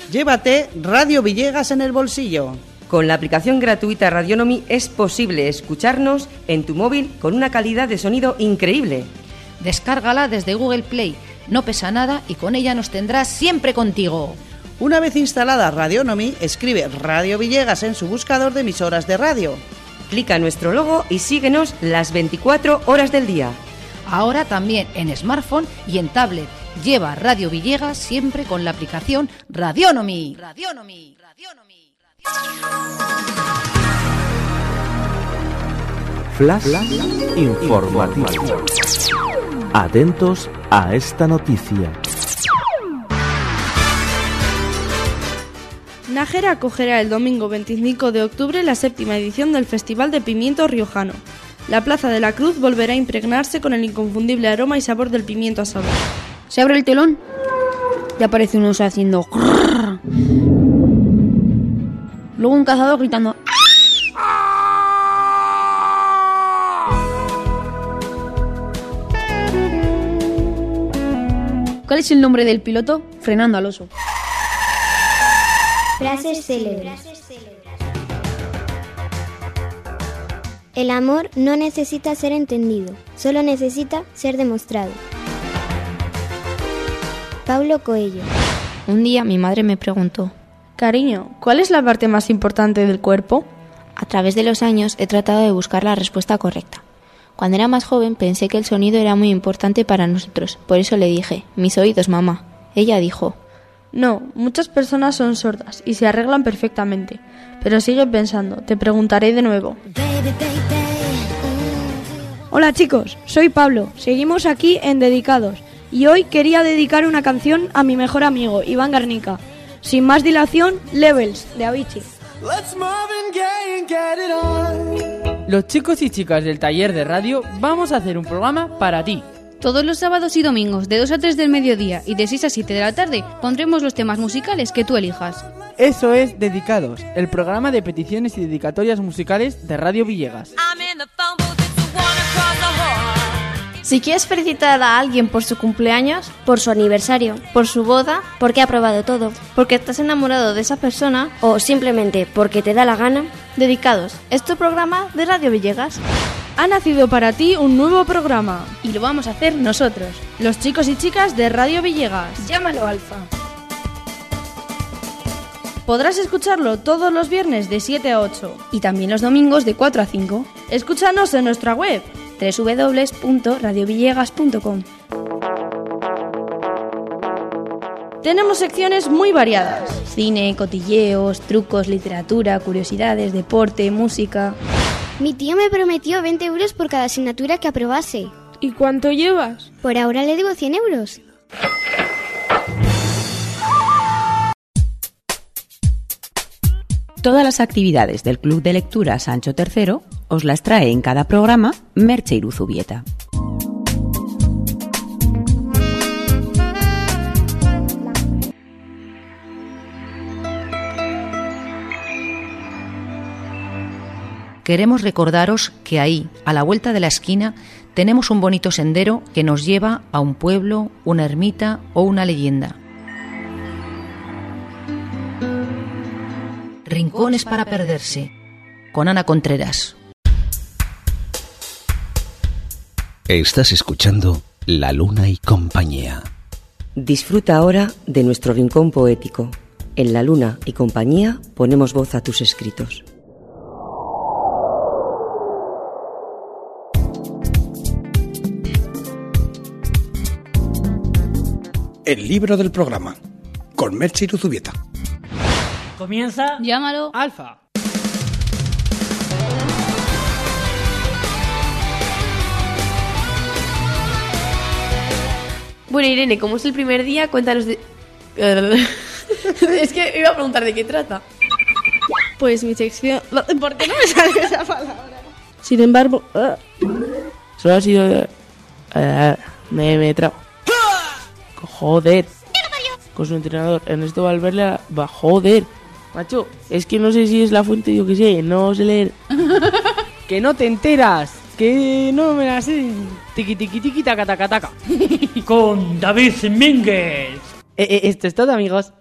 Llévate Radio Villegas en el bolsillo. Con la aplicación gratuita Radionomy es posible escucharnos en tu móvil con una calidad de sonido increíble. Descárgala desde Google Play, no pesa nada y con ella nos tendrás siempre contigo. Una vez instalada Radionomy, escribe Radio Villegas en su buscador de emisoras de radio. Clica en nuestro logo y síguenos las 24 horas del día. Ahora también en smartphone y en tablet. Lleva Radio Villegas siempre con la aplicación Radionomy. Radionomy. Radionomy. Flash informativo. Atentos a esta noticia. Nájera acogerá el domingo 25 de octubre la 7ª edición del Festival de Pimiento Riojano. La Plaza de la Cruz volverá a impregnarse con el inconfundible aroma y sabor del pimiento asado. Se abre el telón y aparece un oso haciendo... Luego un cazador gritando... ¿Cuál es el nombre del piloto? Frenando al oso. Frases célebres. El amor no necesita ser entendido, solo necesita ser demostrado. Paulo Coelho. Un día mi madre me preguntó: Cariño, ¿cuál es la parte más importante del cuerpo? A través de los años he tratado de buscar la respuesta correcta. Cuando era más joven pensé que el sonido era muy importante para nosotros, por eso le dije: mis oídos, mamá. Ella dijo: no, muchas personas son sordas y se arreglan perfectamente. Pero sigue pensando, te preguntaré de nuevo. Hola chicos, soy Pablo. Seguimos aquí en Dedicados. Y hoy quería dedicar una canción a mi mejor amigo, Iván Garnica. Sin más dilación, Levels, de Avicii. Los chicos y chicas del taller de radio vamos a hacer un programa para ti. Todos los sábados y domingos de 2 a 3 del mediodía y de 6 a 7 de la tarde pondremos los temas musicales que tú elijas. Eso es Dedicados, el programa de peticiones y dedicatorias musicales de Radio Villegas. Si quieres felicitar a alguien por su cumpleaños, por su aniversario, por su boda, porque ha probado todo, porque estás enamorado de esa persona o simplemente porque te da la gana, Dedicados, es tu programa de Radio Villegas. Ha nacido para ti un nuevo programa. Y lo vamos a hacer nosotros, los chicos y chicas de Radio Villegas. Llámalo Alfa. Podrás escucharlo todos los viernes de 7 a 8. Y también los domingos de 4 a 5. Escúchanos en nuestra web www.radiovillegas.com. Tenemos secciones muy variadas. Cine, cotilleos, trucos, literatura, curiosidades, deporte, música. Mi tío me prometió 20 euros por cada asignatura que aprobase. ¿Y cuánto llevas? Por ahora le debo 100 euros. Todas las actividades del Club de Lectura Sancho III os las trae en cada programa Merche Iruzubieta. Queremos recordaros que ahí, a la vuelta de la esquina, tenemos un bonito sendero que nos lleva a un pueblo, una ermita o una leyenda. Rincones para perderse, con Ana Contreras. Estás escuchando La Luna y Compañía. Disfruta ahora de nuestro rincón poético. En La Luna y Compañía ponemos voz a tus escritos. El libro del programa, con Merche Iruzubieta. Comienza... Llámalo Alfa. Bueno, Irene, como es el primer día, cuéntanos de... Es que iba a preguntar de qué trata. Pues mi sección... ¿Por qué no me sale esa palabra? Sin embargo... Solo ha sido... me trago. Joder. Con su entrenador Ernesto Valverde va, joder. Macho, es que no sé si es la fuente, yo que sé, no sé leer. Que no te enteras, que no me la sé. Tiqui tiqui tiqui taca taca taca. Con David Mínguez. Esto es todo, amigos.